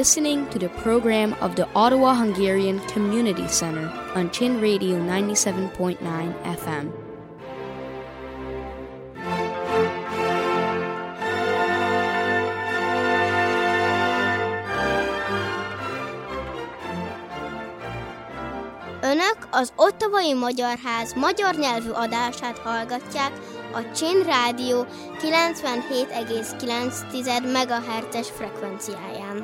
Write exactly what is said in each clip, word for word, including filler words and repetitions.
listening to the program of the Ottawa Hungarian Community Center on Chin Radio ninety-seven point nine F M. Önök az Ottawai Magyar Ház magyar nyelvű adását hallgatják a Chin Rádió kilencvenhét egész kilenc megahertzes frekvenciáján.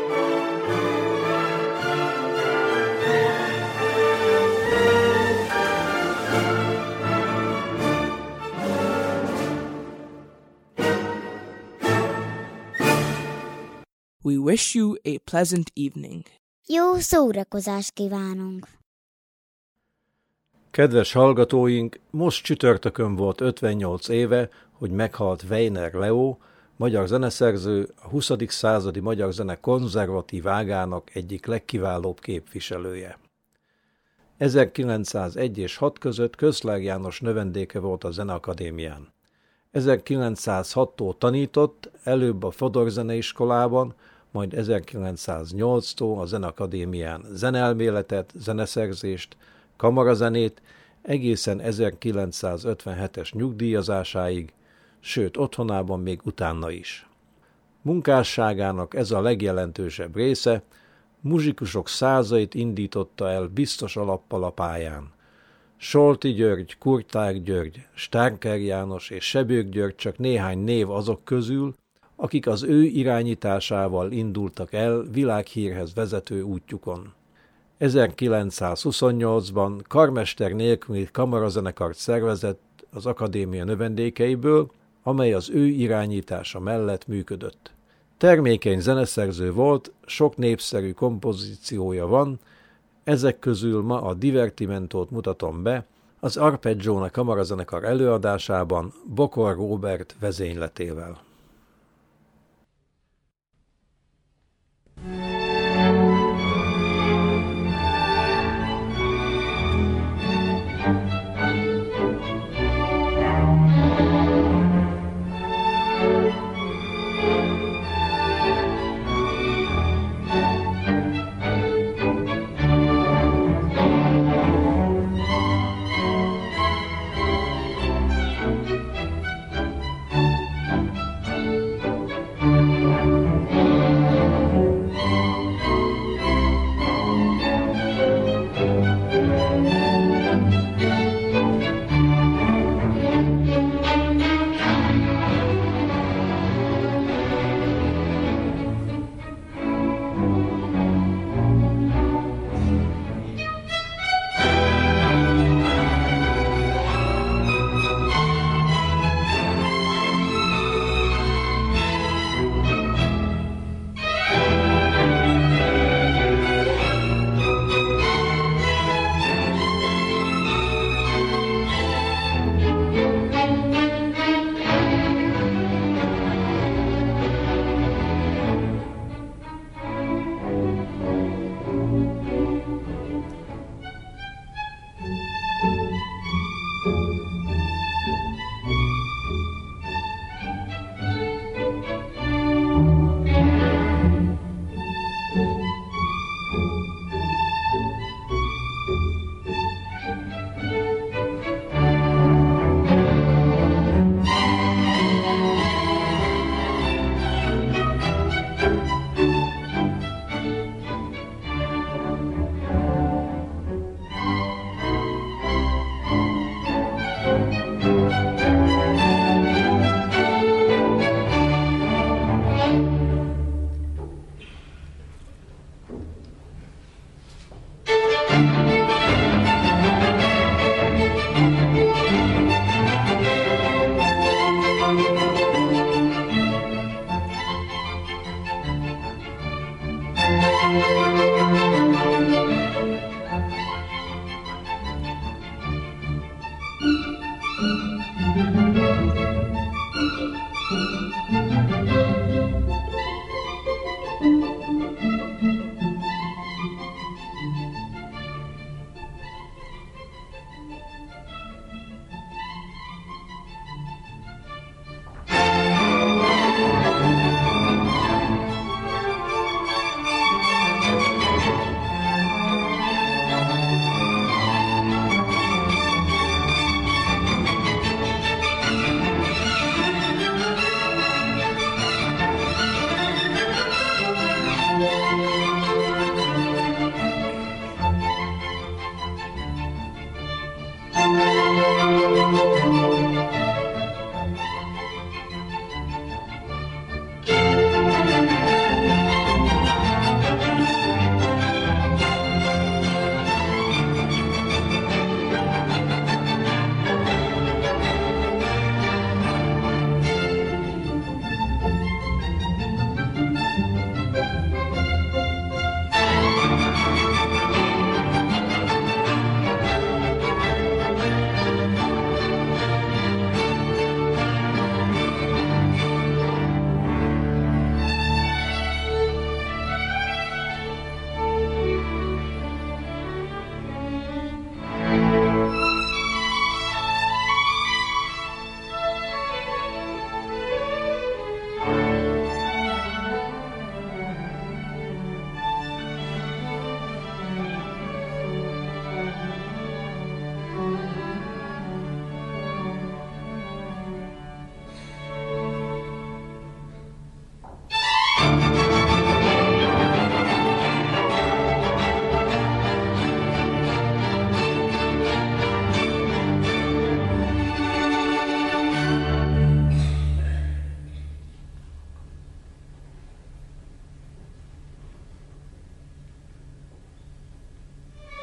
We wish you a pleasant evening. Jó szórakozást kívánunk! Kedves hallgatóink, most csütörtökön volt ötvennyolc éve, hogy meghalt Weiner Leo, magyar zeneszerző, a huszadik századi magyar zene konzervatív ágának egyik legkiválóbb képviselője. ezerkilencszázegy és hat között Közszlág János növendéke volt a Zeneakadémián. ezerkilencszázhattól tanított, előbb a Fodor Zeneiskolában, majd ezerkilencszáznyolctól a Zeneakadémián zeneelméletet, zeneszerzést, kamarazenét, egészen ezerkilencszázötvenhetes nyugdíjazásáig, sőt otthonában még utána is. Munkásságának ez a legjelentősebb része, muzsikusok százait indította el biztos alappal a pályán. Solti György, Kurták György, Stárker János és Sebők György csak néhány név azok közül, akik az ő irányításával indultak el világhírhez vezető útjukon. ezerkilencszázhuszonnyolcban karmester nélküli kamarazenekart szervezett az akadémia növendékeiből, amely az ő irányítása mellett működött. Termékeny zeneszerző volt, sok népszerű kompozíciója van, ezek közül ma a Divertimentót mutatom be, az Arpeggione kamarazenekar előadásában Bokor Róbert vezényletével.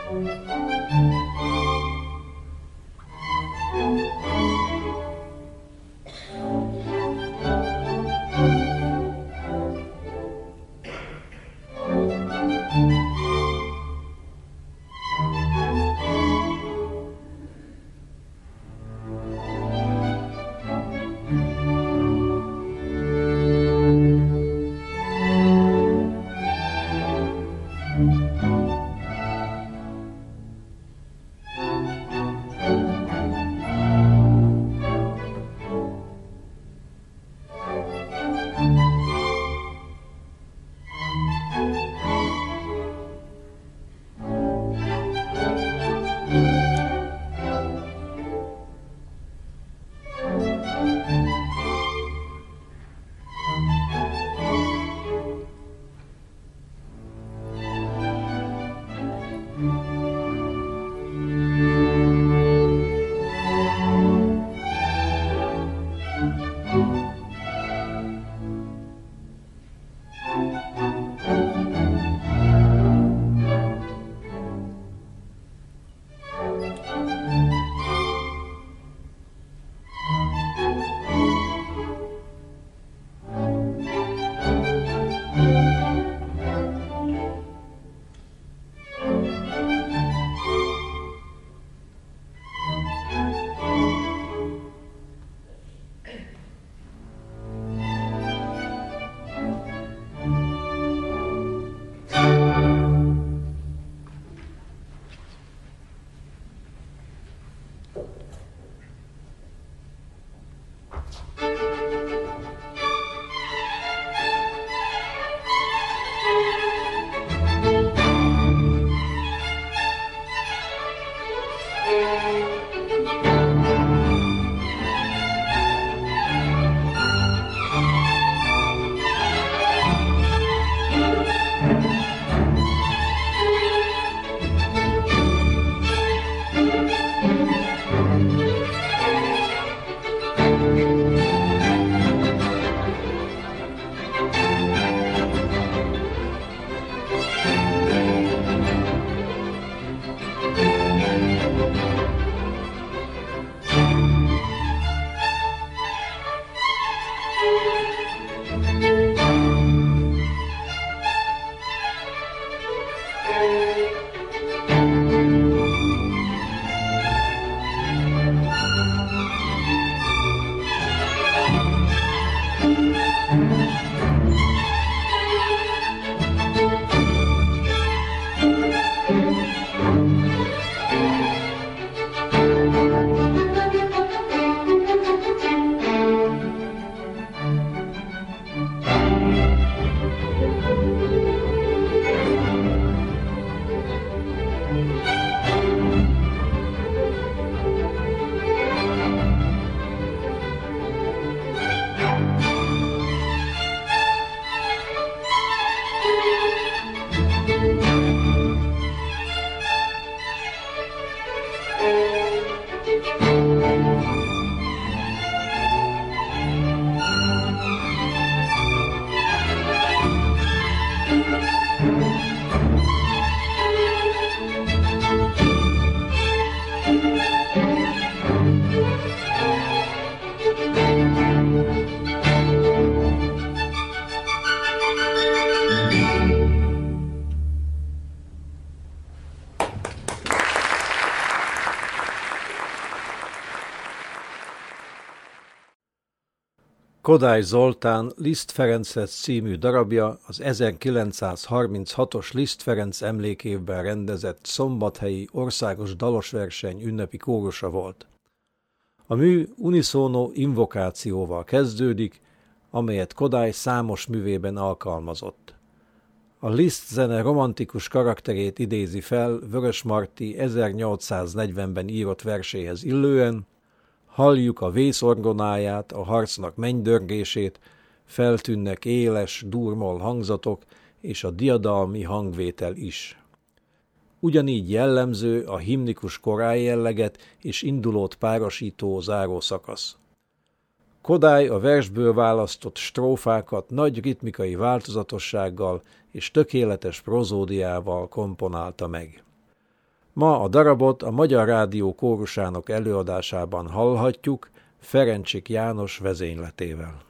Kodály Zoltán Liszt Ferences című darabja az ezerkilencszázharminchatos Liszt Ferenc emlékévben rendezett szombathelyi országos dalosverseny ünnepi kórusa volt. A mű unisono invokációval kezdődik, amelyet Kodály számos művében alkalmazott. A Liszt zene romantikus karakterét idézi fel Vörösmarty ezernyolcszáznegyvenben írott verséhez illően, halljuk a vészorgonáját, a harcnak mennydörgését, feltűnnek éles, durmol hangzatok, és a diadalmi hangvétel is. Ugyanígy jellemző a himnikus korály jelleget és indulót párosító záró szakasz. Kodály a versből választott strófákat nagy ritmikai változatossággal és tökéletes prozódiával komponálta meg. Ma a darabot a Magyar Rádió kórusának előadásában hallhatjuk Ferencsik János vezényletével.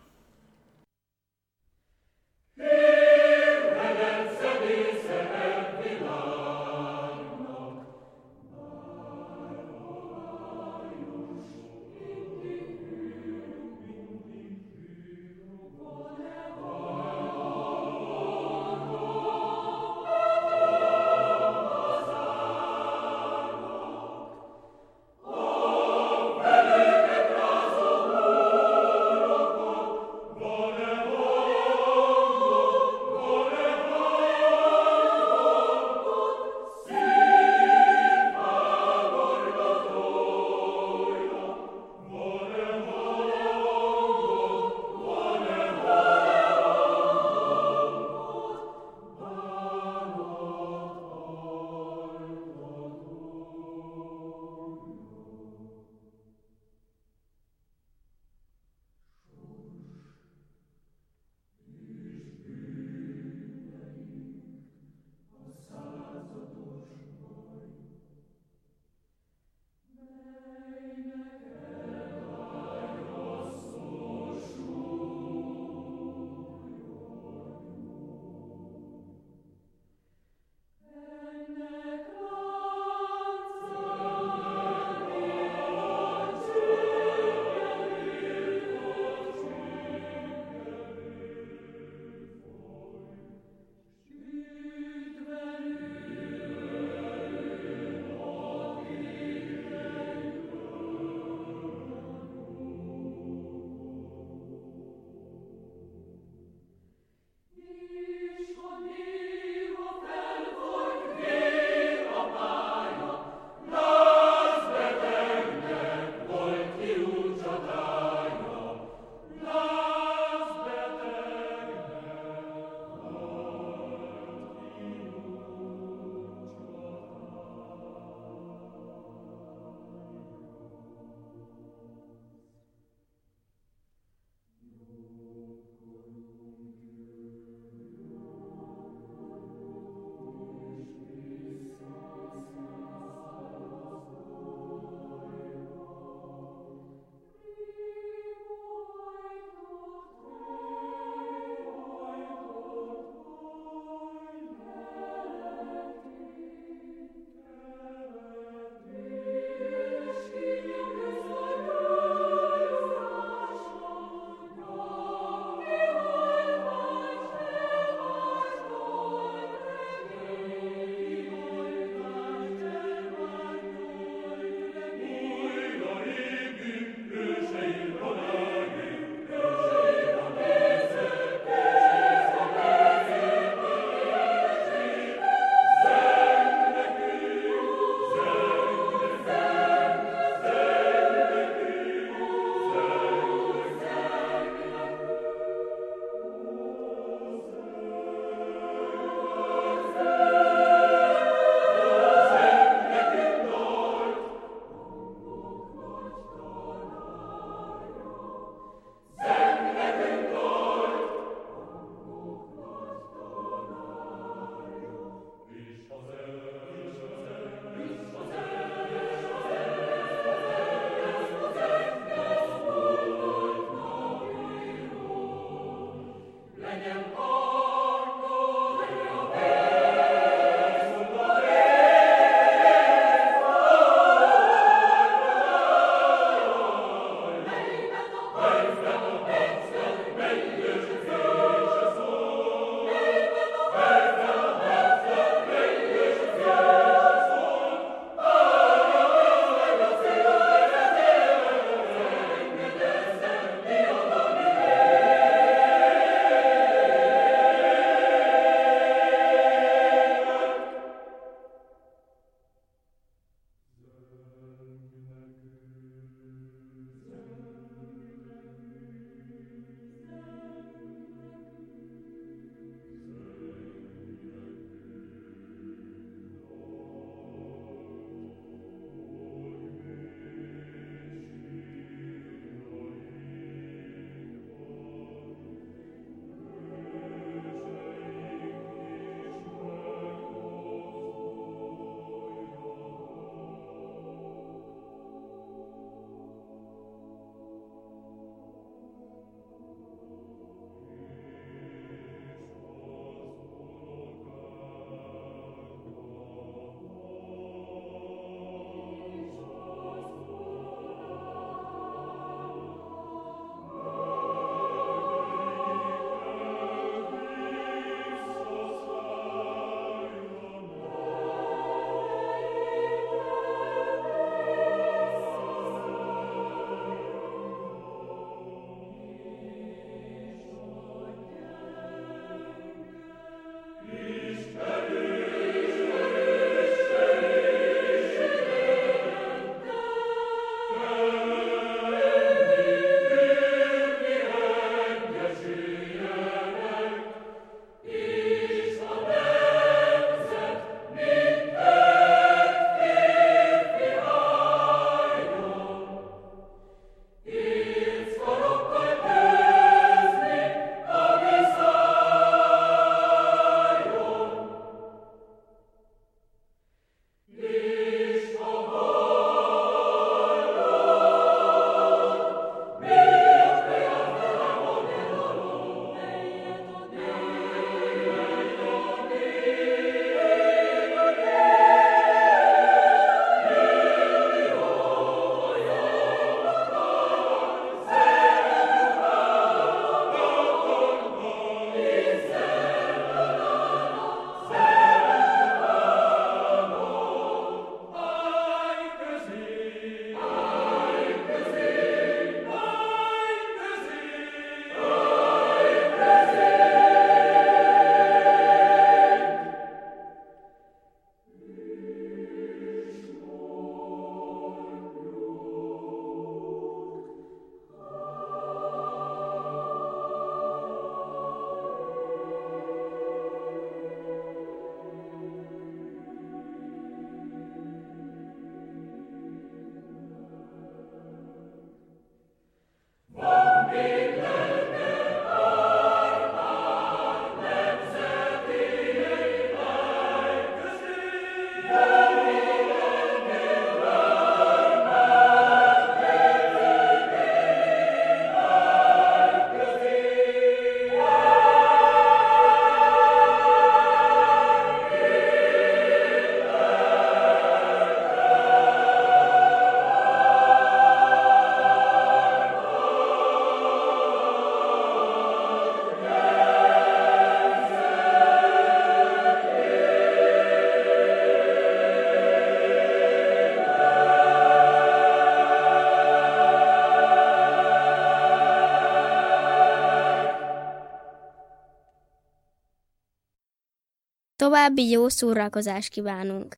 további jó szórakozást kívánunk!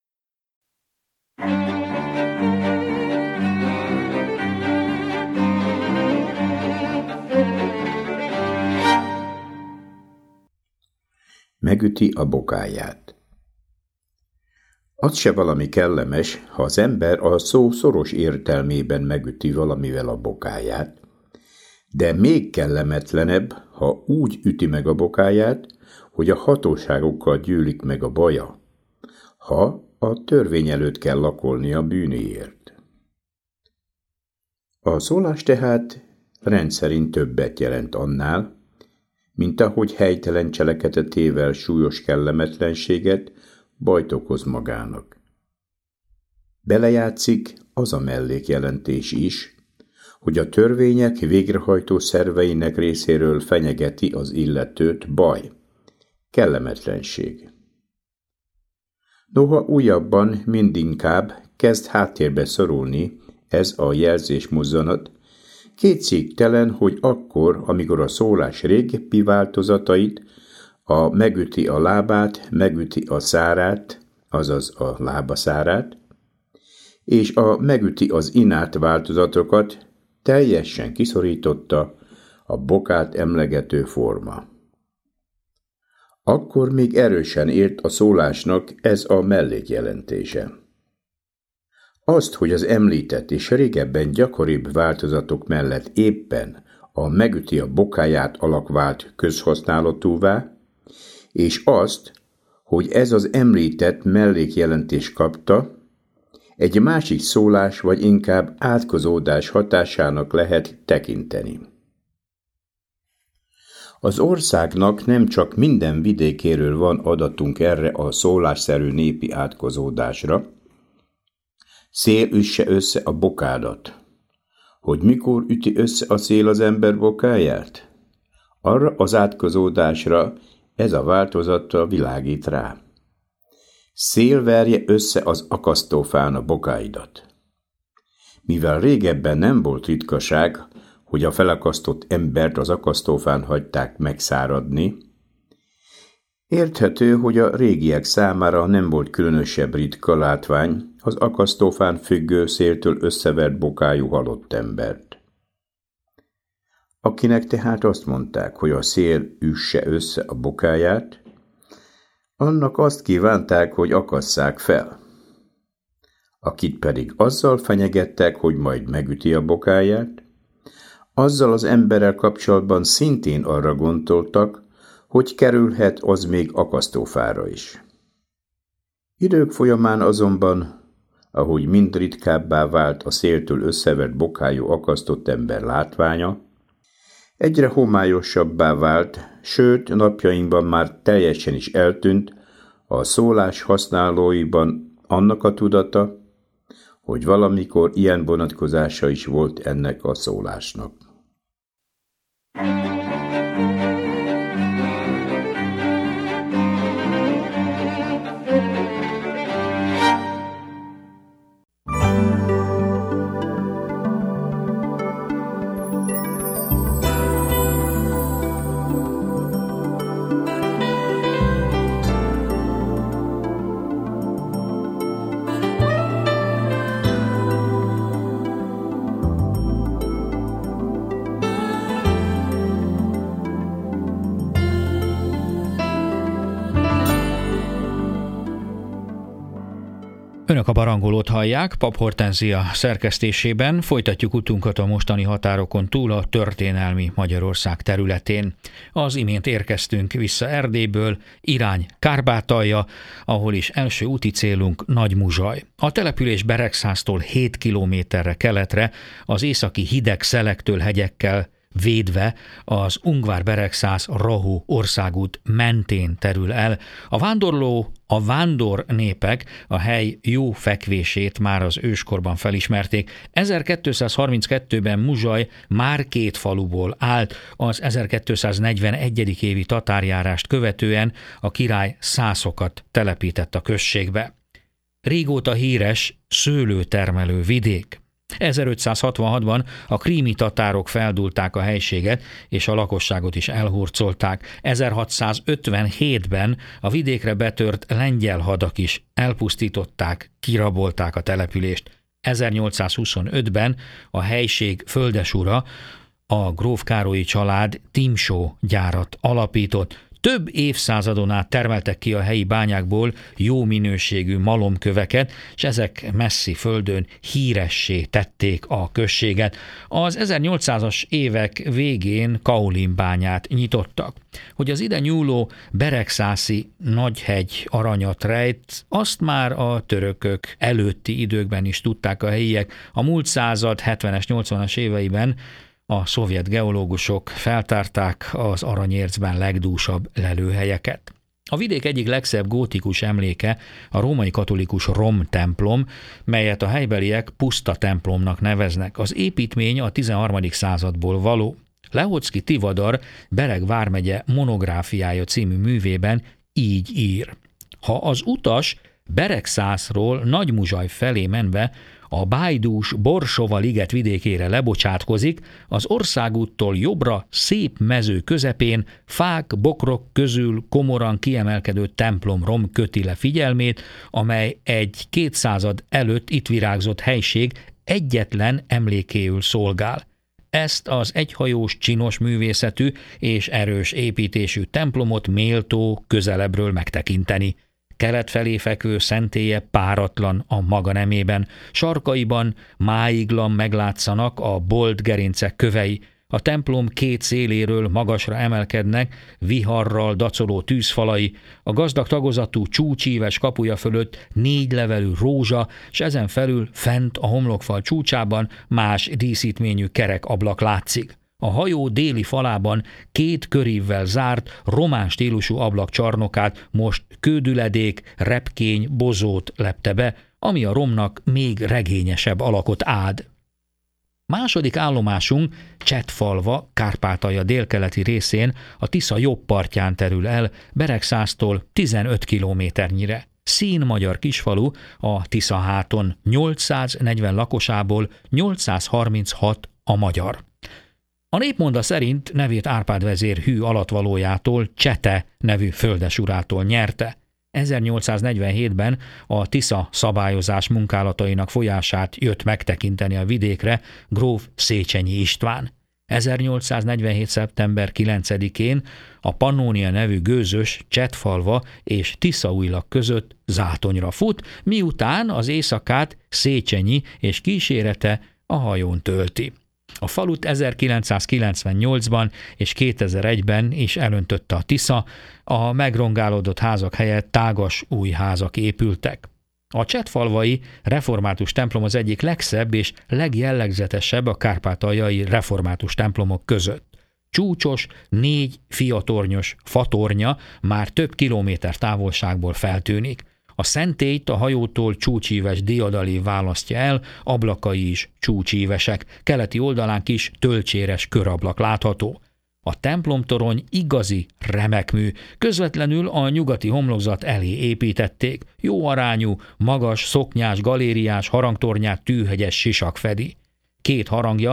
Megüti a bokáját. Az se valami kellemes, ha az ember a szó szoros értelmében megüti valamivel a bokáját, de még kellemetlenebb, ha úgy üti meg a bokáját, hogy a hatóságokkal gyűlik meg a baja, ha a törvény előtt kell lakolni a bűnéért. A szólás tehát rendszerint többet jelent annál, mint ahogy helytelen cselekedetével súlyos kellemetlenséget, bajt okoz magának. Belejátszik az a mellékjelentés is, hogy a törvények végrehajtó szerveinek részéről fenyegeti az illetőt baj, kellemetlenség. Noha újabban mindinkább kezd háttérbe szorulni ez a jelzésmozzanat, kétségtelen, hogy akkor, amikor a szólás régebbi változatait, a megüti a lábát, megüti a szárát, azaz a lábaszárát, és a megüti az inát változatokat teljesen kiszorította a bokát emlegető forma. Akkor még erősen ért a szólásnak ez a mellékjelentése. Azt, hogy az említett és régebben gyakoribb változatok mellett éppen a megüti a bokáját alak vált közhasználatúvá, és azt, hogy ez az említett mellékjelentés kapta, egy másik szólás vagy inkább átkozódás hatásának lehet tekinteni. Az országnak nem csak minden vidékéről van adatunk erre a szólásszerű népi átkozódásra. Szél üsse össze a bokádat. Hogy mikor üti össze a szél az ember bokáját? Arra az átkozódásra ez a változata világít rá. Szél verje össze az akasztófán a bokáidat. Mivel régebben nem volt ritkaság, hogy a felakasztott embert az akasztófán hagyták megszáradni, érthető, hogy a régiek számára nem volt különösebb ritka látvány az akasztófán függő széltől összevert bokájú halott embert. Akinek tehát azt mondták, hogy a szél üsse össze a bokáját, annak azt kívánták, hogy akasszák fel. Akit pedig azzal fenyegettek, hogy majd megüti a bokáját, azzal az emberrel kapcsolatban szintén arra gondoltak, hogy kerülhet az még akasztófára is. Idők folyamán azonban, ahogy mind ritkábbá vált a széltől összevert bokájú akasztott ember látványa, egyre homályosabbá vált, sőt napjainkban már teljesen is eltűnt a szólás használóiban annak a tudata, hogy valamikor ilyen vonatkozása is volt ennek a szólásnak. Önök a Barangolót hallják, Pap Hortenzia szerkesztésében. Folytatjuk utunkat a mostani határokon túl a történelmi Magyarország területén. Az imént érkeztünk vissza Erdélyből, irány Kárbátalja, ahol is első úti célunk Nagymuzsaj. A település Beregszáztól hét kilométerre keletre, az északi hideg szelektől hegyekkel védve az Ungvár-Beregszász-Rahó országút mentén terül el. A vándorló, a vándor népek a hely jó fekvését már az őskorban felismerték. ezerkétszázharminckettőben Muzsaj már két faluból állt, az ezerkétszáznegyvenegyedik évi tatárjárást követően a király szászokat telepített a községbe. Régóta híres szőlőtermelő vidék. ezerötszázhatvanhatban a krími tatárok feldúlták a helységet, és a lakosságot is elhurcolták. ezerhatszázötvenhétben a vidékre betört lengyel hadak is elpusztították, kirabolták a települést. ezernyolcszázhuszonötben a helység földesura, a gróf Károlyi család Timsó gyárat alapított. Több évszázadon át termeltek ki a helyi bányákból jó minőségű malomköveket, és ezek messzi földön híressé tették a községet. Az ezernyolcszázas évek végén kaolin bányát nyitottak. Hogy az ide nyúló beregszászi nagyhegy aranyat rejt, azt már a törökök előtti időkben is tudták a helyiek. A múlt század hetvenes, nyolcvanas éveiben a szovjet geológusok feltárták az aranyércben legdúsabb lelőhelyeket. A vidék egyik legszebb gótikus emléke a római katolikus Rom templom, melyet a helybeliek puszta templomnak neveznek. Az építmény a tizenharmadik századból való. Lehoczky Tivadar Bereg vármegye monográfiája című művében így ír. Ha az utas Beregszászról Nagymuzsaj felé menve a bájdús Borsova liget vidékére lebocsátkozik, az országúttól jobbra szép mező közepén fák, bokrok közül komoran kiemelkedő templom-rom köti le figyelmét, amely egy kétszázad előtt itt virágzott helység egyetlen emlékéül szolgál. Ezt az egyhajós, csinos művészetű és erős építésű templomot méltó közelebbről megtekinteni. Kelet felé fekvő szentélye páratlan a maga nemében, sarkaiban máiglan meglátszanak a bolt gerincek kövei, a templom két széléről magasra emelkednek viharral dacoló tűzfalai, a gazdag tagozatú csúcsíves kapuja fölött négy levelű rózsa, és ezen felül fent a homlokfal csúcsában más díszítményű kerek ablak látszik. A hajó déli falában két körívvel zárt, román stílusú ablak csarnokát most kődüledék, repkény, bozót lepte be, ami a romnak még regényesebb alakot ád. Második állomásunk Csettfalva, Kárpátalja délkeleti részén, a Tisza jobb partján terül el, Beregszásztól tizenöt kilométernyire. Szín magyar kisfalu a Tiszaháton, nyolcszáznegyven lakosából nyolcszázharminchat a magyar. A népmonda szerint nevét Árpád vezér hű alatvalójától, Csete nevű földesurától nyerte. ezernyolcszáznegyvenhétben a Tisza szabályozás munkálatainak folyását jött megtekinteni a vidékre gróf Széchenyi István. ezernyolcszáznegyvenhét. szeptember kilencedikén a Pannónia nevű gőzös Csettfalva és Tiszaújlak között zátonyra fut, miután az éjszakát Széchenyi és kísérete a hajón tölti. A falut ezerkilencszázkilencvennyolcban és kétezer-egyben is elöntötte a Tisza, a megrongálódott házak helyett tágas új házak épültek. A csettfalvai református templom az egyik legszebb és legjellegzetesebb a kárpátaljai református templomok között. Csúcsos, négy fiatornyos fatornya már több kilométer távolságból feltűnik. A szentélyt a hajótól csúcsíves diadalív választja el, ablakai is csúcsívesek, keleti oldalán kis tölcséres körablak látható. A templomtorony igazi remekmű, közvetlenül a nyugati homlokzat elé építették, jó arányú, magas, szoknyás, galériás, harangtornyát tűhegyes sisak fedi. Két harangja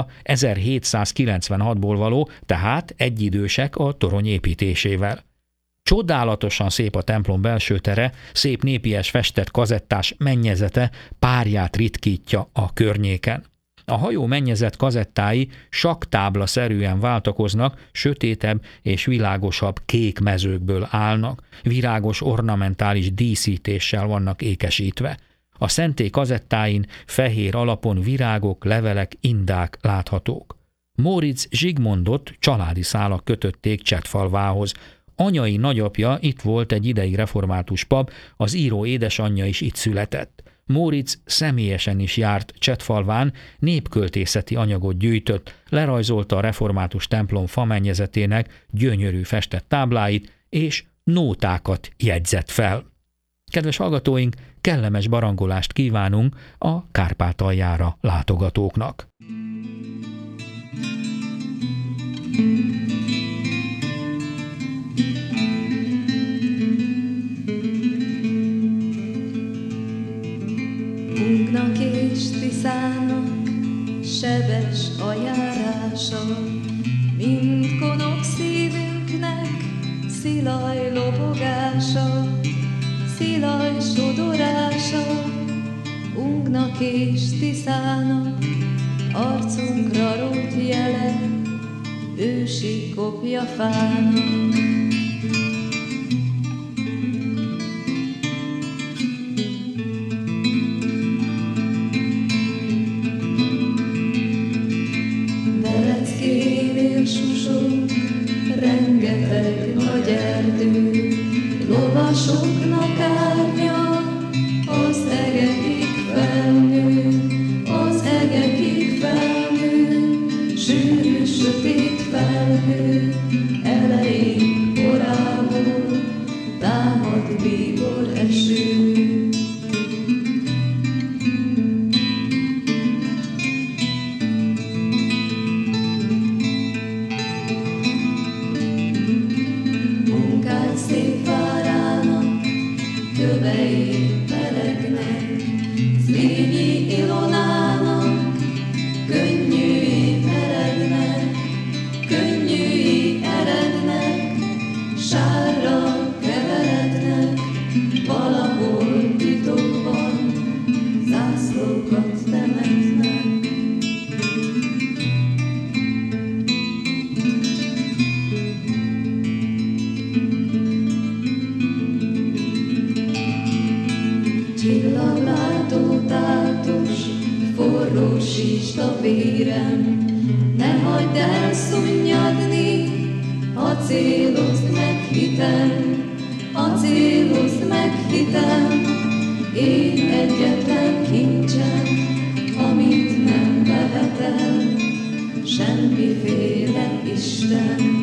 ezerhétszázkilencvenhatból való, tehát egyidősek a torony építésével. Csodálatosan szép a templom belső tere, szép népies festett kazettás mennyezete párját ritkítja a környéken. A hajó mennyezet kazettái saktábla-szerűen váltakoznak, sötétebb és világosabb kék mezőkből állnak, virágos ornamentális díszítéssel vannak ékesítve. A szentély kazettáin fehér alapon virágok, levelek, indák láthatók. Móricz Zsigmondot családi szálak kötötték Csettfalvához. Anyai nagyapja itt volt egy ideig református pap, az író édesanyja is itt született. Móricz személyesen is járt Csettfalván, népköltészeti anyagot gyűjtött, lerajzolta a református templom famennyezetének gyönyörű festett tábláit, és nótákat jegyzett fel. Kedves hallgatóink, kellemes barangolást kívánunk a Kárpátaljára látogatóknak. Hunknak és Tiszának sebes a járása, mind konok szívünknek szilaj lobogása, szilaj sodorása, Ungnak és Tiszának arcunkra rót jele, ősi kopja fának. Veleckénél susog rengeteg nagy erdő, lovasoknak árnya az egekig felnő, az egekig felnő, sűrű sötét felhő, elején korából támad bíbor eső. Munkád szép várának kövei peregnek, Zrínyi Ilonának könnyűi merednek, könnyűi erednek, sárra keverednek, valahol titokban zászlókat temetnek. Csillaglátó tátos, forró síst a vérem, ne hagyd el szunnyadni, acélozd meg hitem, acélozd meg hitem, én egyetlen kincsem, amit nem vehet el semmiféle Isten.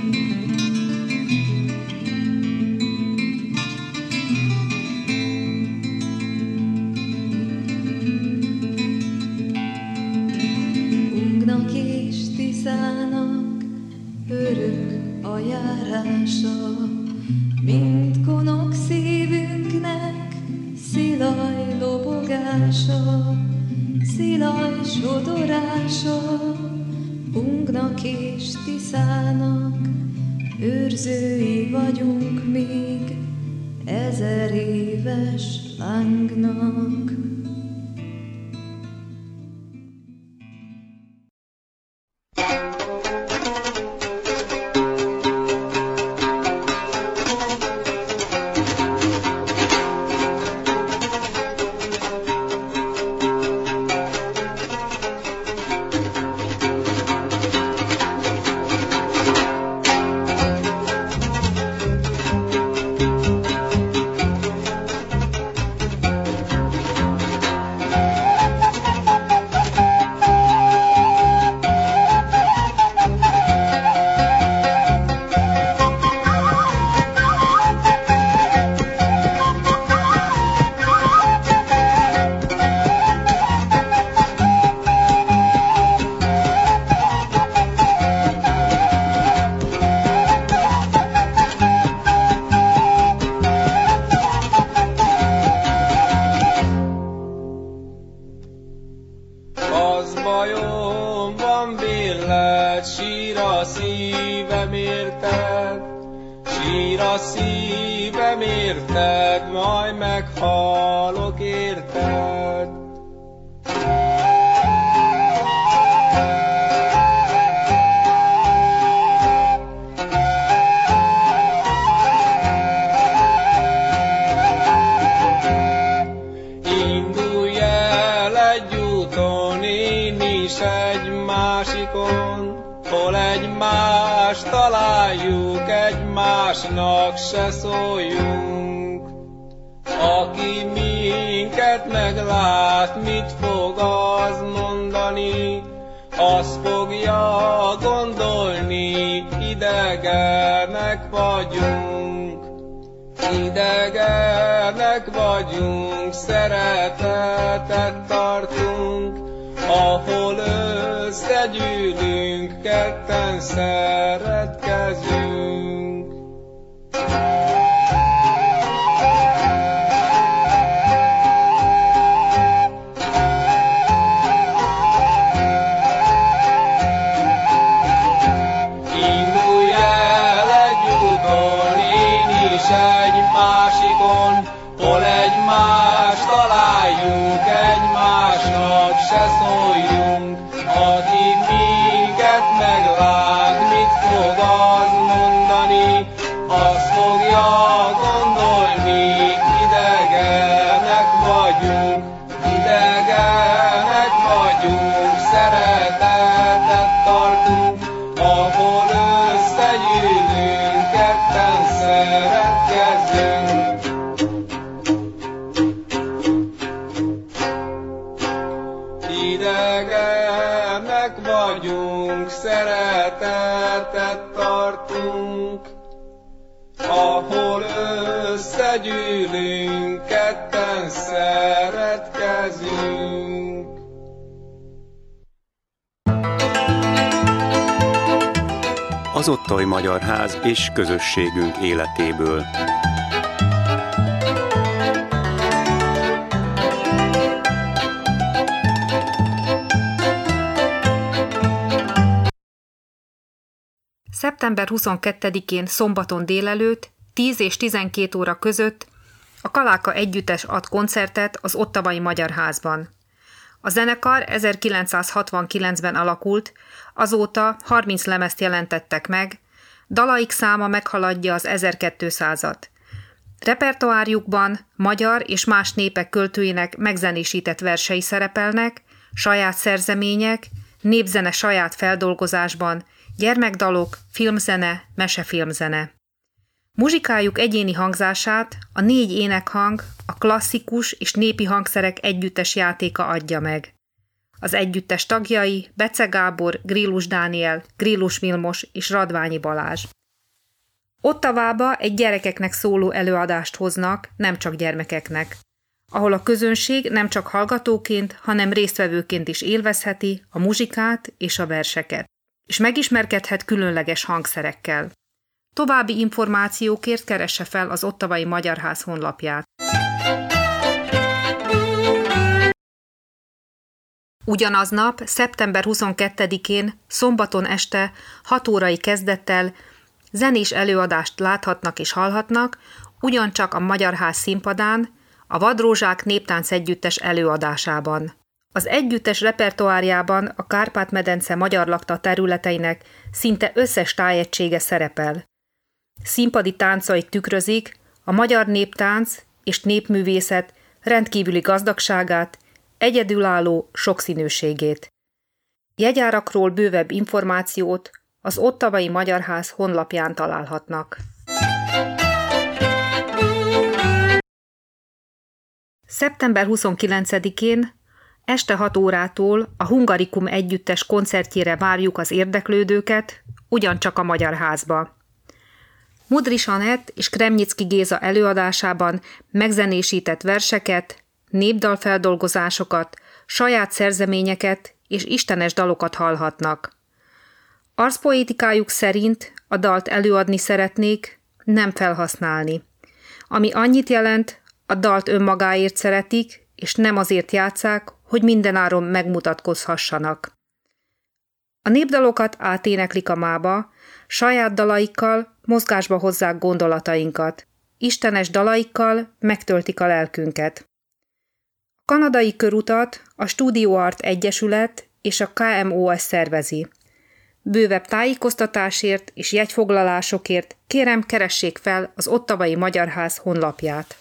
Ungnak és Tiszának örök a járása, mind konok szívünknek szilaj lobogása, szilaj sodorása, Ungnak és Tiszának őrzői vagyunk még ezer éves lángnak. Egymásnak se szóljunk, aki minket meglát, mit fog az mondani, azt fogja gondolni, idegenek vagyunk. Idegenek vagyunk, szeretetet tartunk, ahol összegyűlünk, ketten szeretkezünk. egymásnak se szóljunk, aki minket meglát, mit fog az mondani, azt fogja gondolni, idegenek vagyunk, idegenek vagyunk, szeretetet tartunk, ahol összegyűlünk, ketten szeretkezzünk. Idegenek vagyunk, szeretetet tartunk, ahol összegyűlünk, ketten szeretkezünk. Az Ottawai Magyar Ház és közösségünk életéből. szeptember huszonkettedikén szombaton délelőtt tíz és tizenkét óra között a Kaláka együttes ad koncertet az Ottawai Magyar Házban. A zenekar ezerkilencszázhatvankilencben alakult, azóta harminc lemezt jelentettek meg, dalaik száma meghaladja az ezerkétszázat. Repertoárjukban magyar és más népek költőinek megzenésített versei szerepelnek, saját szerzemények, népzene saját feldolgozásban, gyermekdalok, filmzene, mesefilmzene. Muzsikájuk egyéni hangzását a négy énekhang, a klasszikus és népi hangszerek együttes játéka adja meg. Az együttes tagjai Bece Gábor, Grillus Dániel, Grillus Vilmos és Radványi Balázs. Ottavába egy gyerekeknek szóló előadást hoznak, nem csak gyermekeknek, ahol a közönség nem csak hallgatóként, hanem résztvevőként is élvezheti a muzsikát és a verseket, és megismerkedhet különleges hangszerekkel. További információkért keresse fel az Ottawai Magyar Ház honlapját. Ugyanaznap, szeptember huszonkettedikén, szombaton este hat órai kezdettel zenés előadást láthatnak és hallhatnak, ugyancsak a Magyar Ház színpadán, a Vadrózsák Néptánc Együttes előadásában. Az együttes repertoárjában a Kárpát-medence magyar lakta területeinek szinte összes tájegysége szerepel. Színpadi táncaik tükrözik a magyar néptánc és népművészet rendkívüli gazdagságát, egyedülálló sokszínűségét. Jegyárakról bővebb információt az Ottawai Magyar Ház honlapján találhatnak. szeptember huszonkilencedikén este hat órától a Hungarikum együttes koncertjére várjuk az érdeklődőket, ugyancsak a Magyar Házba. Mudris Anett és Kremnyicki Géza előadásában megzenésített verseket, népdalfeldolgozásokat, saját szerzeményeket és istenes dalokat hallhatnak. Arszpoétikájuk szerint a dalt előadni szeretnék, nem felhasználni. Ami annyit jelent, a dalt önmagáért szeretik, és nem azért játsszák, hogy mindenáron megmutatkozhassanak. A népdalokat áténeklik a mába, saját dalaikkal mozgásba hozzák gondolatainkat, istenes dalaikkal megtöltik a lelkünket. A kanadai körutat a Studio Art Egyesület és a ká em o es szervezi. Bővebb tájékoztatásért és jegyfoglalásokért kérem, keressék fel az Ottawai Magyar Ház honlapját.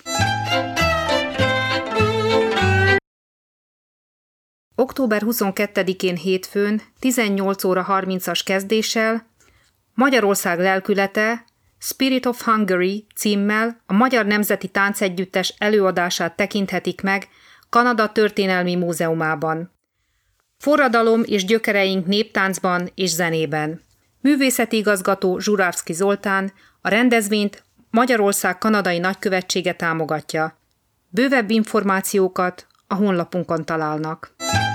október huszonkettedikén hétfőn tizennyolc óra harmincas kezdéssel Magyarország lelkülete Spirit of Hungary címmel a Magyar Nemzeti Táncegyüttes előadását tekinthetik meg Kanada Történelmi Múzeumában. Forradalom és gyökereink néptáncban és zenében. Művészeti igazgató Zsurávszky Zoltán a rendezvényt Magyarország kanadai nagykövetsége támogatja. Bővebb információkat a honlapunkon találnak.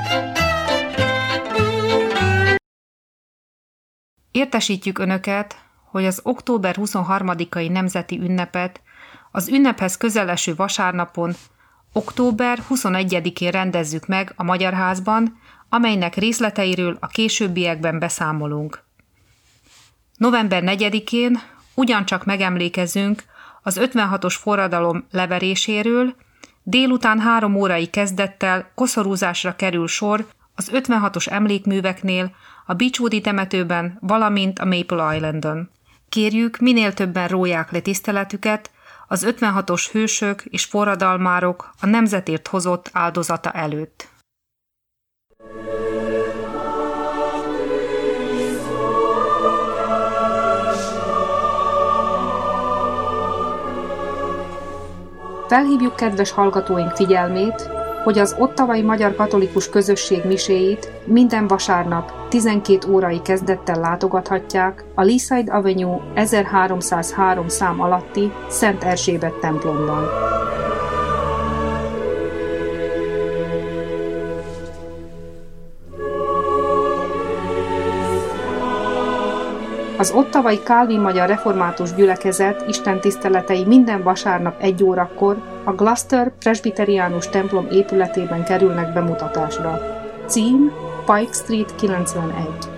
Értesítjük Önöket, hogy az október huszonharmadikai nemzeti ünnepet az ünnephez közeleső vasárnapon, október huszonegyedikén rendezzük meg a Magyar Házban, amelynek részleteiről a későbbiekben beszámolunk. november negyedikén ugyancsak megemlékezünk az ötvenhatos forradalom leveréséről, Délután három órai kezdettel koszorúzásra kerül sor az ötvenhatos emlékműveknél, a Beechwoodi temetőben, valamint a Maple Islandon. Kérjük, minél többen róják le tiszteletüket az ötvenhatos hősök és forradalmárok a nemzetért hozott áldozata előtt. Felhívjuk kedves hallgatóink figyelmét, hogy az ottawai magyar katolikus közösség miséit minden vasárnap tizenkét órai kezdettel látogathatják a Leaside Avenue ezerháromszázhárom szám alatti Szent Erzsébet templomban. Az ottawai Calvin Magyar Református Gyülekezet istentiszteletei minden vasárnap egy órakor a Gloucester Presbiteriánus templom épületében kerülnek bemutatásra. Cím Pike Street kilencvenegy.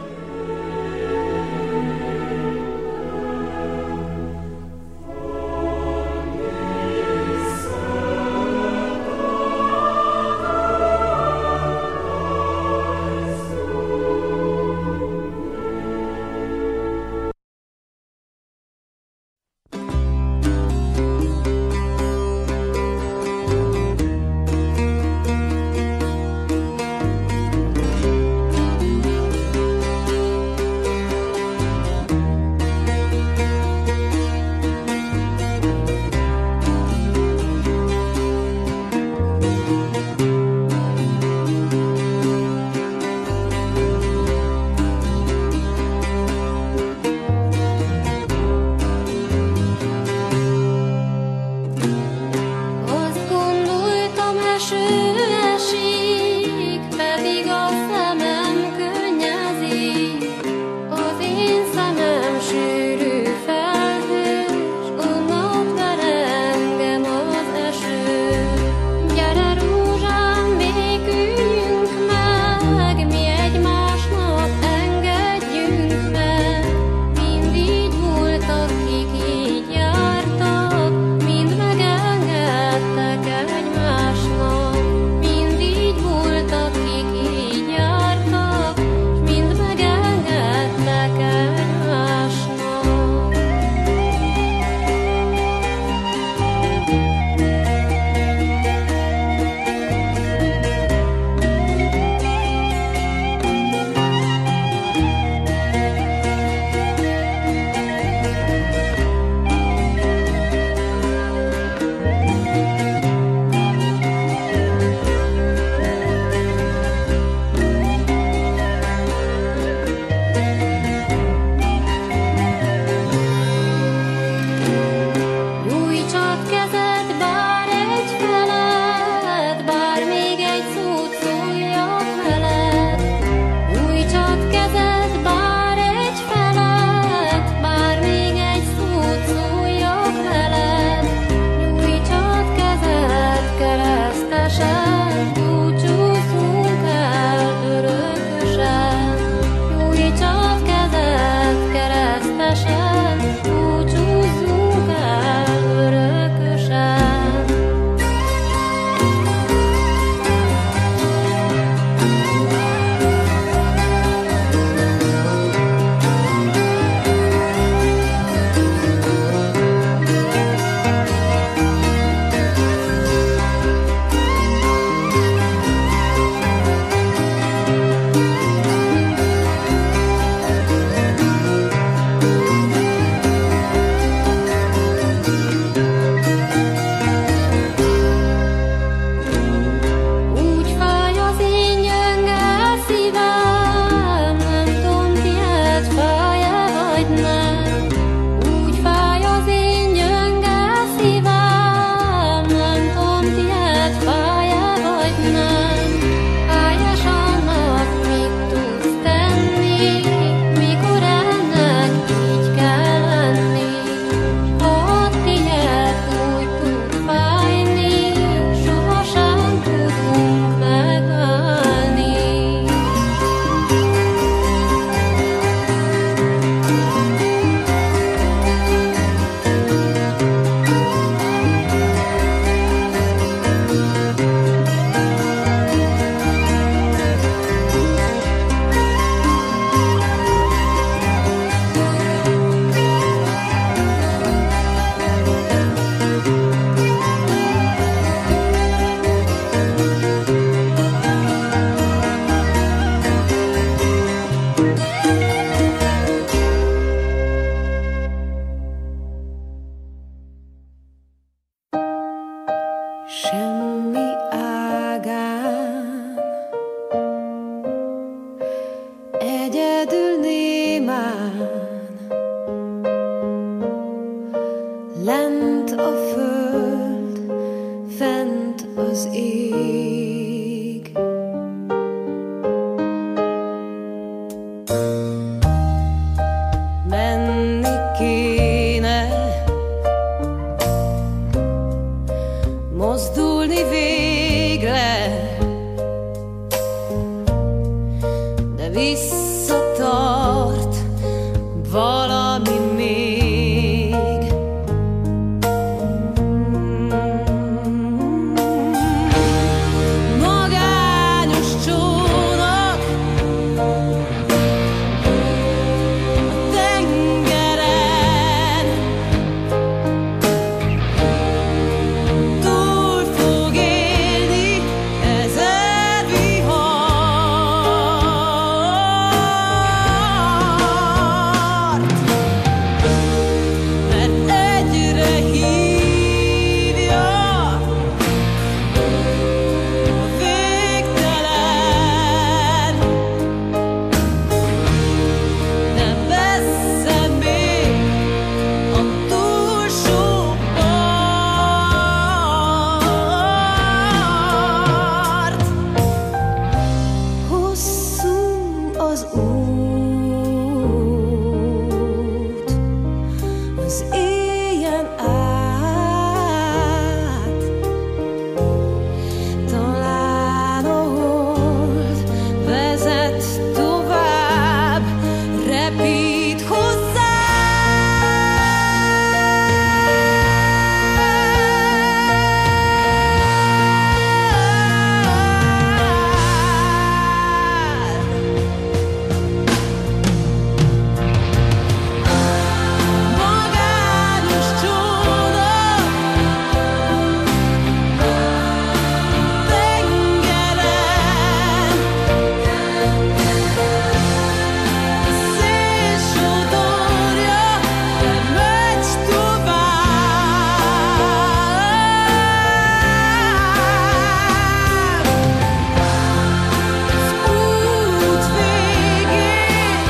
visszatart valami még. Magányos csónak a tengeren, túl fog élni ezer vihart, mert egyre hívja a végtelen, de messze még a túlsó part. Hosszú az út az éjjel át, talán a hold vezet tovább, repít magányos csónak tengeren, szél sodorja, de megy tovább. Az út végén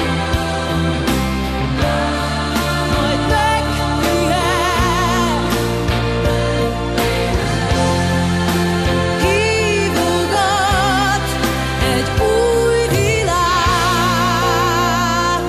majd megpihen, hívogat egy új világ.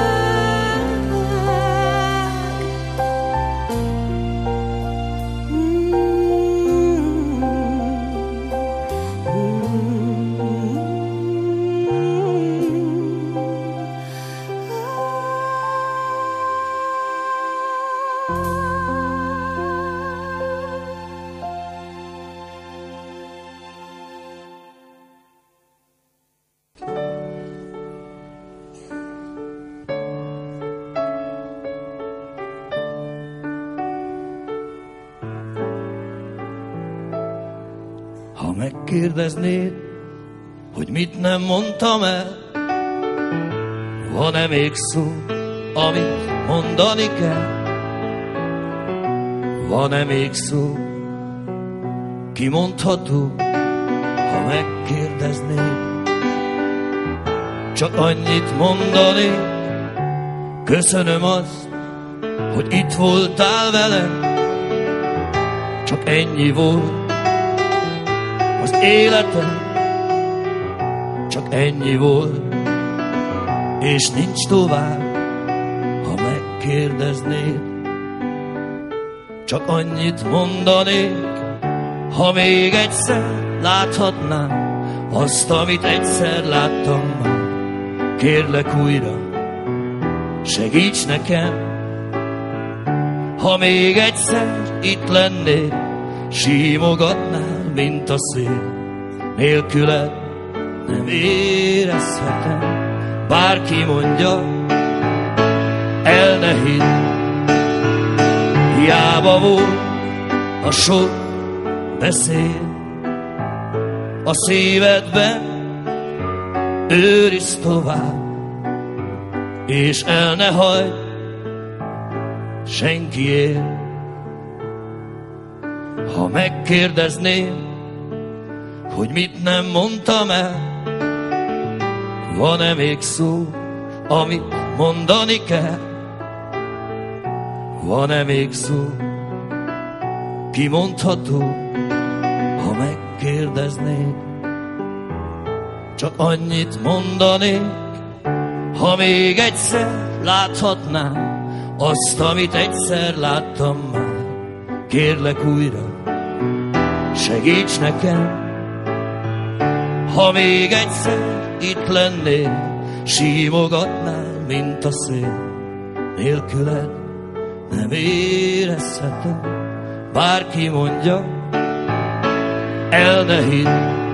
Ha megkérdeznéd, hogy mit nem mondtam el, van-e még szó, amit mondani kell? Van-e még szó, kimondható, ha megkérdeznéd? Csak annyit mondanék, köszönöm azt, hogy itt voltál velem. Csak ennyi volt az életem, csak ennyi volt, és nincs tovább, ha megkérdeznéd. Csak annyit mondanék, ha még egyszer láthatnám azt, amit egyszer láttam már. Kérlek újra, segíts nekem, ha még egyszer itt lennél, símogatnál, mint a szél. Nélküled nem érezhetem, bárki mondja, el ne hidd. Hiába volt a sok beszél, a szívedben őrizd tovább, és el ne hagyd senkiért. Ha megkérdeznél, hogy mit nem mondtam el, van-e még szó, amit mondani kell? Van-e még szó, kimondható, ha megkérdeznéd? Csak annyit mondanék, ha még egyszer láthatnám azt, amit egyszer láttam már. Kérlek újra, segíts nekem, ha még egyszer itt lennél, símogatnál, mint a szél. Nélküled nem érezhetem, bárki mondja, el ne hidd.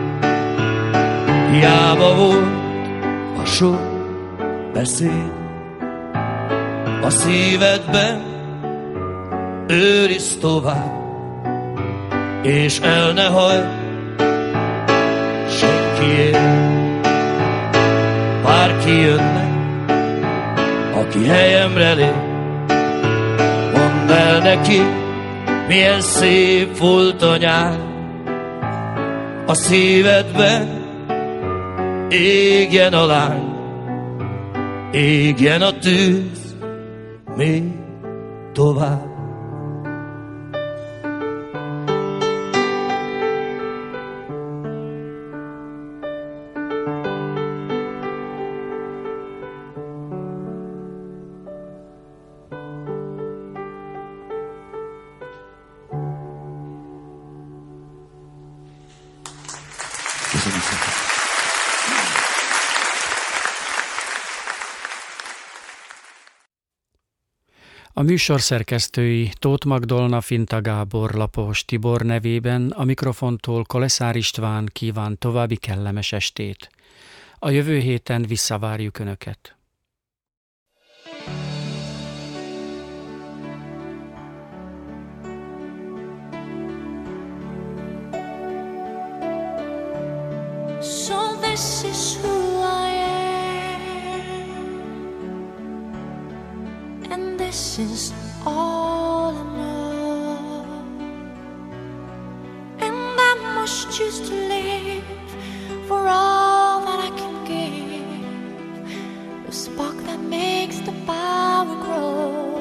Hiába volt a sok beszéd, a szívedben őrizd tovább, és el ne hagyd senkiért. Bárki jönne, aki helyemre lép, mondd el neki, milyen szép volt a nyár. A szívedben égjen a láng, égjen a tűz még tovább. A műsor szerkesztői Tóth Magdolna, Finta Gábor, Lapos Tibor nevében a mikrofontól Koleszár István kíván további kellemes estét. A jövő héten visszavárjuk Önöket. So this is who I am, and this is all I know, and I must choose to live for all that I can give, the spark that makes the power grow,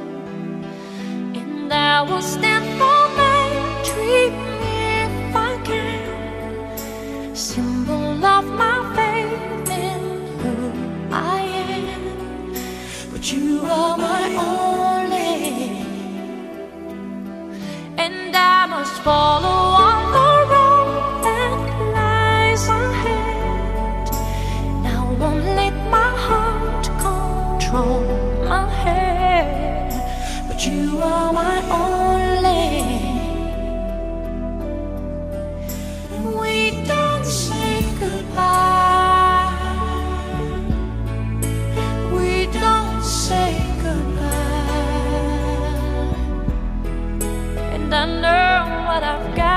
and I will stand for my dream if I can. Symbol of my faith in who I am, but you are my only, and I must follow on the road that lies ahead. Now won't let my heart control my head, but you are my only. We don't say goodbye, we don't say goodbye, and I know what I've got.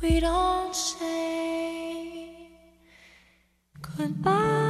we don't say goodbye.